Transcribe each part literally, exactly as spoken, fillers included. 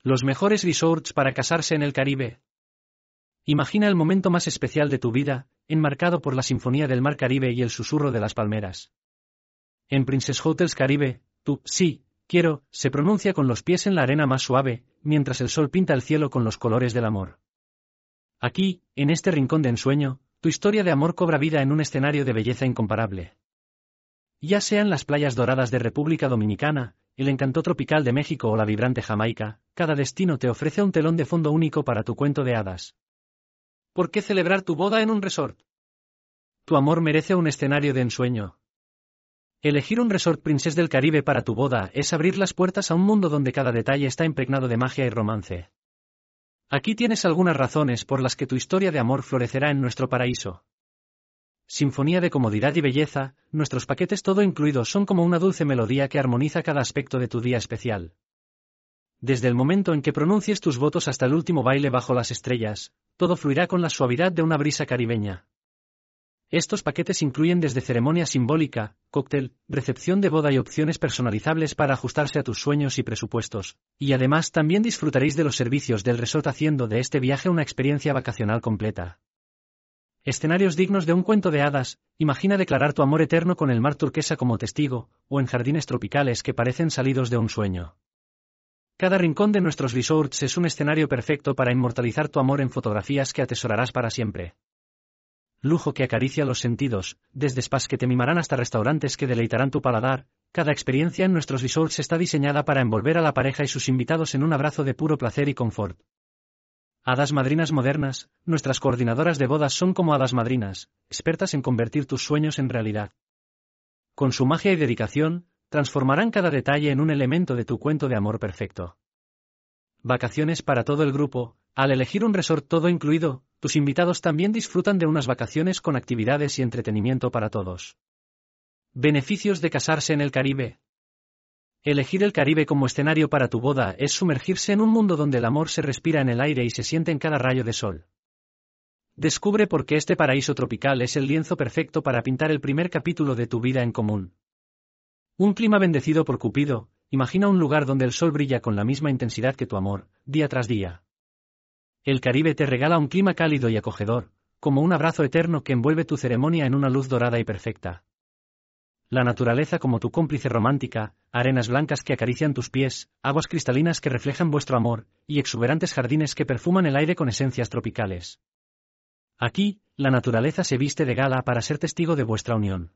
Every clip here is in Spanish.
Los mejores resorts para casarse en el Caribe. Imagina el momento más especial de tu vida, enmarcado por la sinfonía del mar Caribe y el susurro de las palmeras. En Princess Hotels Caribe, tu sí, quiero, se pronuncia con los pies en la arena más suave, mientras el sol pinta el cielo con los colores del amor. Aquí, en este rincón de ensueño, tu historia de amor cobra vida en un escenario de belleza incomparable. Ya sean las playas doradas de República Dominicana, el encanto tropical de México o la vibrante Jamaica, cada destino te ofrece un telón de fondo único para tu cuento de hadas. ¿Por qué celebrar tu boda en un resort? Tu amor merece un escenario de ensueño. Elegir un resort Princess del Caribe para tu boda es abrir las puertas a un mundo donde cada detalle está impregnado de magia y romance. Aquí tienes algunas razones por las que tu historia de amor florecerá en nuestro paraíso. Sinfonía de comodidad y belleza, nuestros paquetes todo incluidos son como una dulce melodía que armoniza cada aspecto de tu día especial. Desde el momento en que pronuncies tus votos hasta el último baile bajo las estrellas, todo fluirá con la suavidad de una brisa caribeña. Estos paquetes incluyen desde ceremonia simbólica, cóctel, recepción de boda y opciones personalizables para ajustarse a tus sueños y presupuestos, y además también disfrutaréis de los servicios del resort haciendo de este viaje una experiencia vacacional completa. Escenarios dignos de un cuento de hadas, imagina declarar tu amor eterno con el mar turquesa como testigo, o en jardines tropicales que parecen salidos de un sueño. Cada rincón de nuestros resorts es un escenario perfecto para inmortalizar tu amor en fotografías que atesorarás para siempre. Lujo que acaricia los sentidos, desde spas que te mimarán hasta restaurantes que deleitarán tu paladar, cada experiencia en nuestros resorts está diseñada para envolver a la pareja y sus invitados en un abrazo de puro placer y confort. Hadas madrinas modernas, nuestras coordinadoras de bodas son como hadas madrinas, expertas en convertir tus sueños en realidad. Con su magia y dedicación, transformarán cada detalle en un elemento de tu cuento de amor perfecto. Vacaciones para todo el grupo. Al elegir un resort todo incluido, tus invitados también disfrutan de unas vacaciones con actividades y entretenimiento para todos. Beneficios de casarse en el Caribe. Elegir el Caribe como escenario para tu boda es sumergirse en un mundo donde el amor se respira en el aire y se siente en cada rayo de sol. Descubre por qué este paraíso tropical es el lienzo perfecto para pintar el primer capítulo de tu vida en común. Un clima bendecido por Cupido, imagina un lugar donde el sol brilla con la misma intensidad que tu amor, día tras día. El Caribe te regala un clima cálido y acogedor, como un abrazo eterno que envuelve tu ceremonia en una luz dorada y perfecta. La naturaleza como tu cómplice romántica, arenas blancas que acarician tus pies, aguas cristalinas que reflejan vuestro amor, y exuberantes jardines que perfuman el aire con esencias tropicales. Aquí, la naturaleza se viste de gala para ser testigo de vuestra unión.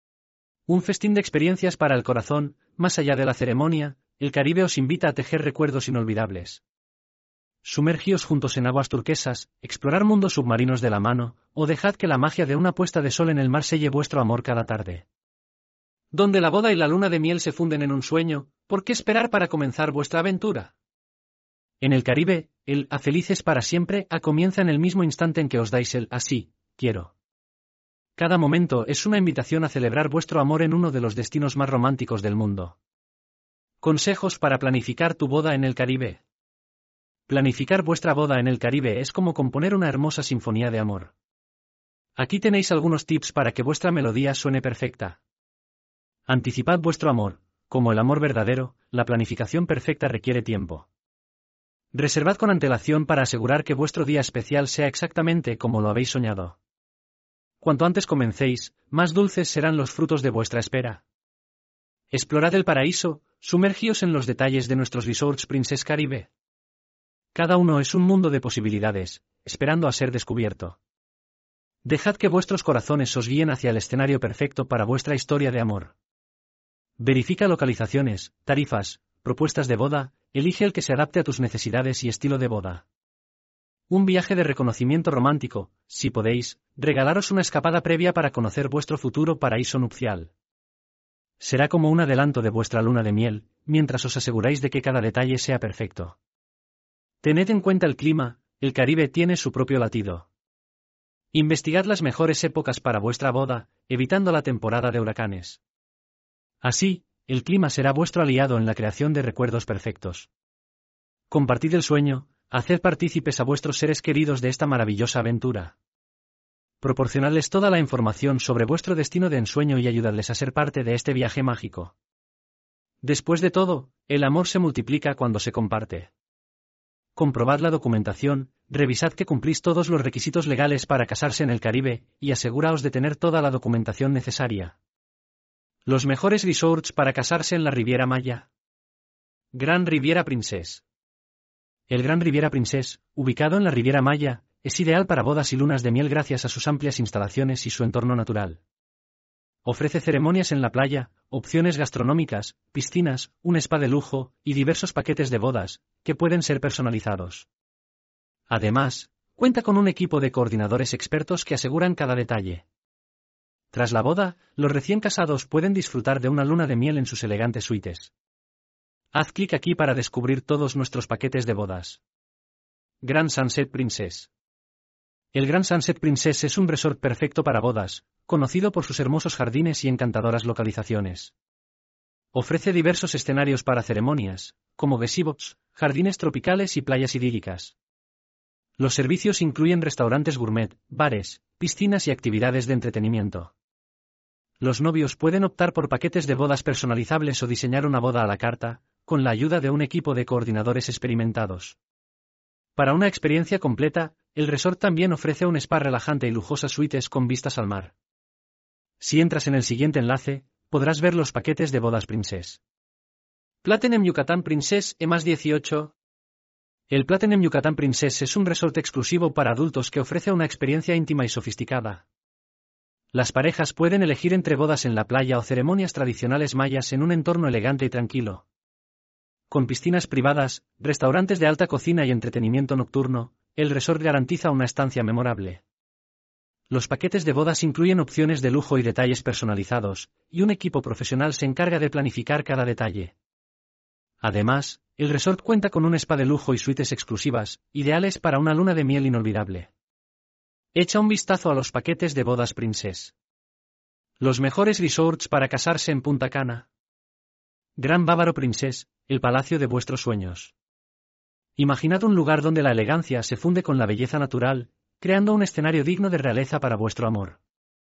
Un festín de experiencias para el corazón, más allá de la ceremonia, el Caribe os invita a tejer recuerdos inolvidables. Sumergíos juntos en aguas turquesas, explorar mundos submarinos de la mano, o dejad que la magia de una puesta de sol en el mar selle vuestro amor cada tarde. Donde la boda y la luna de miel se funden en un sueño, ¿por qué esperar para comenzar vuestra aventura? En el Caribe, el a felices para siempre a comienza en el mismo instante en que os dais el así, quiero. Cada momento es una invitación a celebrar vuestro amor en uno de los destinos más románticos del mundo. Consejos para planificar tu boda en el Caribe. Planificar vuestra boda en el Caribe es como componer una hermosa sinfonía de amor. Aquí tenéis algunos tips para que vuestra melodía suene perfecta. Anticipad vuestro amor. Como el amor verdadero, la planificación perfecta requiere tiempo. Reservad con antelación para asegurar que vuestro día especial sea exactamente como lo habéis soñado. Cuanto antes comencéis, más dulces serán los frutos de vuestra espera. Explorad el paraíso, sumergíos en los detalles de nuestros resorts Princess Caribe. Cada uno es un mundo de posibilidades, esperando a ser descubierto. Dejad que vuestros corazones os guíen hacia el escenario perfecto para vuestra historia de amor. Verifica localizaciones, tarifas, propuestas de boda, elige el que se adapte a tus necesidades y estilo de boda. Un viaje de reconocimiento romántico, si podéis, regalaros una escapada previa para conocer vuestro futuro paraíso nupcial. Será como un adelanto de vuestra luna de miel, mientras os aseguráis de que cada detalle sea perfecto. Tened en cuenta el clima, el Caribe tiene su propio latido. Investigad las mejores épocas para vuestra boda, evitando la temporada de huracanes. Así, el clima será vuestro aliado en la creación de recuerdos perfectos. Compartid el sueño, haced partícipes a vuestros seres queridos de esta maravillosa aventura. Proporcionadles toda la información sobre vuestro destino de ensueño y ayudadles a ser parte de este viaje mágico. Después de todo, el amor se multiplica cuando se comparte. Comprobad la documentación, revisad que cumplís todos los requisitos legales para casarse en el Caribe, y aseguraos de tener toda la documentación necesaria. Los mejores resorts para casarse en la Riviera Maya. Gran Riviera Princess. El Gran Riviera Princess, ubicado en la Riviera Maya, es ideal para bodas y lunas de miel gracias a sus amplias instalaciones y su entorno natural. Ofrece ceremonias en la playa, opciones gastronómicas, piscinas, un spa de lujo, y diversos paquetes de bodas, que pueden ser personalizados. Además, cuenta con un equipo de coordinadores expertos que aseguran cada detalle. Tras la boda, los recién casados pueden disfrutar de una luna de miel en sus elegantes suites. Haz clic aquí para descubrir todos nuestros paquetes de bodas. Grand Sunset Princess. El Grand Sunset Princess es un resort perfecto para bodas, conocido por sus hermosos jardines y encantadoras localizaciones. Ofrece diversos escenarios para ceremonias, como gazebos, jardines tropicales y playas idílicas. Los servicios incluyen restaurantes gourmet, bares, piscinas y actividades de entretenimiento. Los novios pueden optar por paquetes de bodas personalizables o diseñar una boda a la carta, con la ayuda de un equipo de coordinadores experimentados. Para una experiencia completa, el resort también ofrece un spa relajante y lujosas suites con vistas al mar. Si entras en el siguiente enlace, podrás ver los paquetes de bodas Princess. Platinum Yucatán Princess E más dieciocho. El Platinum Yucatán Princess es un resort exclusivo para adultos que ofrece una experiencia íntima y sofisticada. Las parejas pueden elegir entre bodas en la playa o ceremonias tradicionales mayas en un entorno elegante y tranquilo. Con piscinas privadas, restaurantes de alta cocina y entretenimiento nocturno, el resort garantiza una estancia memorable. Los paquetes de bodas incluyen opciones de lujo y detalles personalizados, y un equipo profesional se encarga de planificar cada detalle. Además, el resort cuenta con un spa de lujo y suites exclusivas, ideales para una luna de miel inolvidable. Echa un vistazo a los paquetes de bodas Princess. Los mejores resorts para casarse en Punta Cana. Gran Bávaro Princess, el palacio de vuestros sueños. Imaginad un lugar donde la elegancia se funde con la belleza natural, creando un escenario digno de realeza para vuestro amor.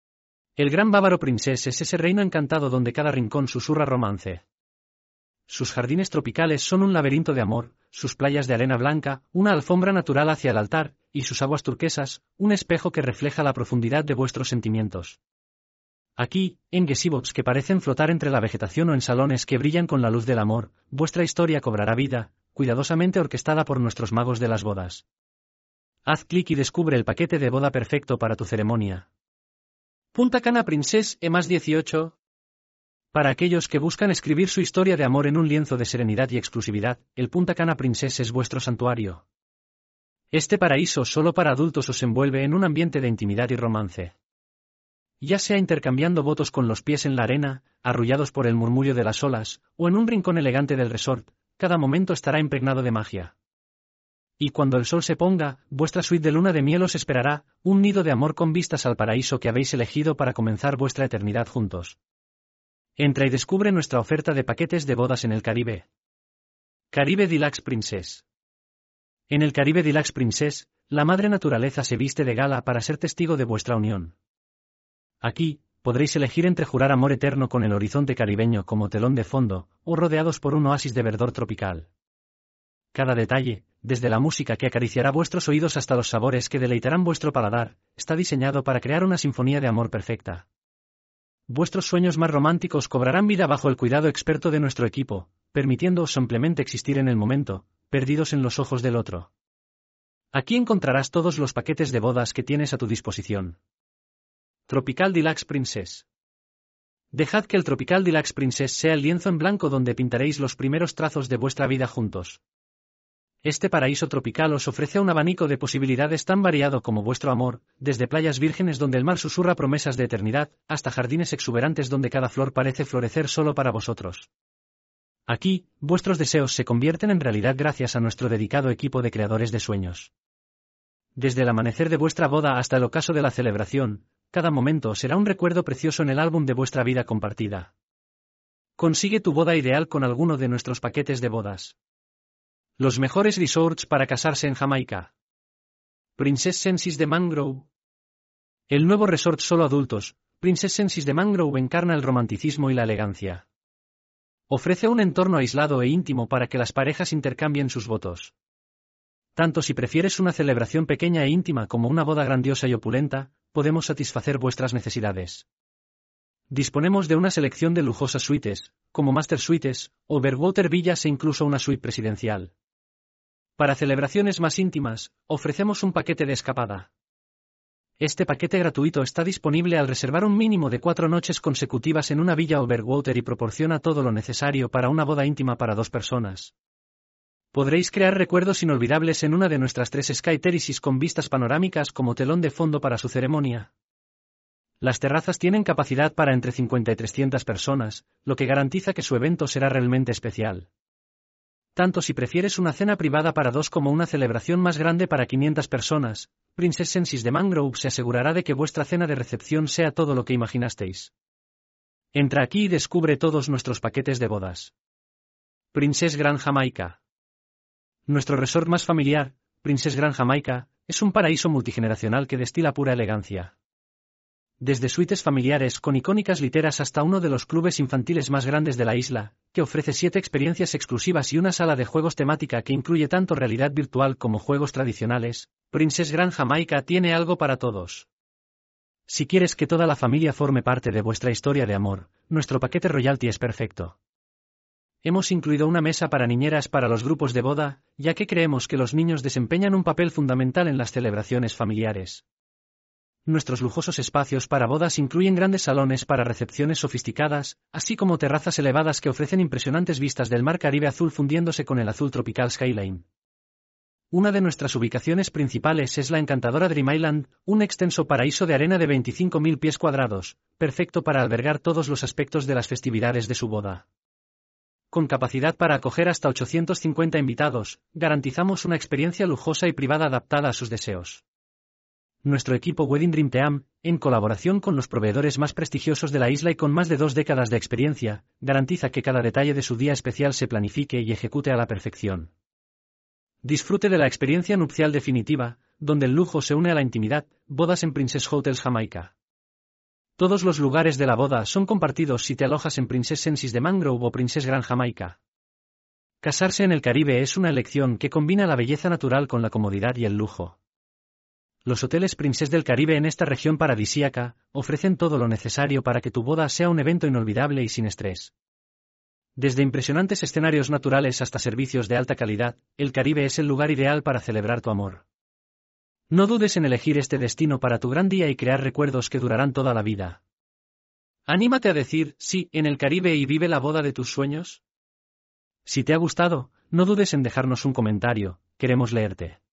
El Gran Bávaro Princess es ese reino encantado donde cada rincón susurra romance. Sus jardines tropicales son un laberinto de amor, sus playas de arena blanca, una alfombra natural hacia el altar, y sus aguas turquesas, un espejo que refleja la profundidad de vuestros sentimientos. Aquí, en gazebos que parecen flotar entre la vegetación o en salones que brillan con la luz del amor, vuestra historia cobrará vida, cuidadosamente orquestada por nuestros magos de las bodas. Haz clic y descubre el paquete de boda perfecto para tu ceremonia. Punta Cana Princess E más dieciocho. Para aquellos que buscan escribir su historia de amor en un lienzo de serenidad y exclusividad, el Punta Cana Princess es vuestro santuario. Este paraíso solo para adultos os envuelve en un ambiente de intimidad y romance. Ya sea intercambiando votos con los pies en la arena, arrullados por el murmullo de las olas, o en un rincón elegante del resort, cada momento estará impregnado de magia. Y cuando el sol se ponga, vuestra suite de luna de miel os esperará, un nido de amor con vistas al paraíso que habéis elegido para comenzar vuestra eternidad juntos. Entra y descubre nuestra oferta de paquetes de bodas en el Caribe. Caribe Deluxe Princess. En el Caribe Deluxe Princess, la madre naturaleza se viste de gala para ser testigo de vuestra unión. Aquí, podréis elegir entre jurar amor eterno con el horizonte caribeño como telón de fondo, o rodeados por un oasis de verdor tropical. Cada detalle, desde la música que acariciará vuestros oídos hasta los sabores que deleitarán vuestro paladar, está diseñado para crear una sinfonía de amor perfecta. Vuestros sueños más románticos cobrarán vida bajo el cuidado experto de nuestro equipo, permitiéndoos simplemente existir en el momento, perdidos en los ojos del otro. Aquí encontrarás todos los paquetes de bodas que tienes a tu disposición. Tropical Deluxe Princess. Dejad que el Tropical Deluxe Princess sea el lienzo en blanco donde pintaréis los primeros trazos de vuestra vida juntos. Este paraíso tropical os ofrece un abanico de posibilidades tan variado como vuestro amor, desde playas vírgenes donde el mar susurra promesas de eternidad, hasta jardines exuberantes donde cada flor parece florecer solo para vosotros. Aquí, vuestros deseos se convierten en realidad gracias a nuestro dedicado equipo de creadores de sueños. Desde el amanecer de vuestra boda hasta el ocaso de la celebración, cada momento será un recuerdo precioso en el álbum de vuestra vida compartida. Consigue tu boda ideal con alguno de nuestros paquetes de bodas. Los mejores resorts para casarse en Jamaica. Princess Senses de Mangrove. El nuevo resort solo adultos, Princess Senses de Mangrove encarna el romanticismo y la elegancia. Ofrece un entorno aislado e íntimo para que las parejas intercambien sus votos. Tanto si prefieres una celebración pequeña e íntima como una boda grandiosa y opulenta, podemos satisfacer vuestras necesidades. Disponemos de una selección de lujosas suites, como Master Suites, Overwater Villas e incluso una suite presidencial. Para celebraciones más íntimas, ofrecemos un paquete de escapada. Este paquete gratuito está disponible al reservar un mínimo de cuatro noches consecutivas en una villa Overwater y proporciona todo lo necesario para una boda íntima para dos personas. Podréis crear recuerdos inolvidables en una de nuestras tres Sky Terraces con vistas panorámicas como telón de fondo para su ceremonia. Las terrazas tienen capacidad para entre cincuenta y trescientas personas, lo que garantiza que su evento será realmente especial. Tanto si prefieres una cena privada para dos como una celebración más grande para quinientas personas, Princess Senses de Mangrove se asegurará de que vuestra cena de recepción sea todo lo que imaginasteis. Entra aquí y descubre todos nuestros paquetes de bodas. Princess Grand Jamaica. Nuestro resort más familiar, Princess Grand Jamaica, es un paraíso multigeneracional que destila pura elegancia. Desde suites familiares con icónicas literas hasta uno de los clubes infantiles más grandes de la isla, que ofrece siete experiencias exclusivas y una sala de juegos temática que incluye tanto realidad virtual como juegos tradicionales, Princess Grand Jamaica tiene algo para todos. Si quieres que toda la familia forme parte de vuestra historia de amor, nuestro paquete Royalty es perfecto. Hemos incluido una mesa para niñeras para los grupos de boda, ya que creemos que los niños desempeñan un papel fundamental en las celebraciones familiares. Nuestros lujosos espacios para bodas incluyen grandes salones para recepciones sofisticadas, así como terrazas elevadas que ofrecen impresionantes vistas del mar Caribe azul fundiéndose con el azul tropical Skyline. Una de nuestras ubicaciones principales es la encantadora Dream Island, un extenso paraíso de arena de veinticinco mil pies cuadrados, perfecto para albergar todos los aspectos de las festividades de su boda. Con capacidad para acoger hasta ochocientos cincuenta invitados, garantizamos una experiencia lujosa y privada adaptada a sus deseos. Nuestro equipo Wedding Dream Team, en colaboración con los proveedores más prestigiosos de la isla y con más de dos décadas de experiencia, garantiza que cada detalle de su día especial se planifique y ejecute a la perfección. Disfrute de la experiencia nupcial definitiva, donde el lujo se une a la intimidad, bodas en Princess Hotels Jamaica. Todos los lugares de la boda son compartidos si te alojas en Princess Senses de Mangrove o Princess Grand Jamaica. Casarse en el Caribe es una elección que combina la belleza natural con la comodidad y el lujo. Los hoteles Princess del Caribe en esta región paradisíaca ofrecen todo lo necesario para que tu boda sea un evento inolvidable y sin estrés. Desde impresionantes escenarios naturales hasta servicios de alta calidad, el Caribe es el lugar ideal para celebrar tu amor. No dudes en elegir este destino para tu gran día y crear recuerdos que durarán toda la vida. Anímate a decir sí en el Caribe y vive la boda de tus sueños. Si te ha gustado, no dudes en dejarnos un comentario, queremos leerte.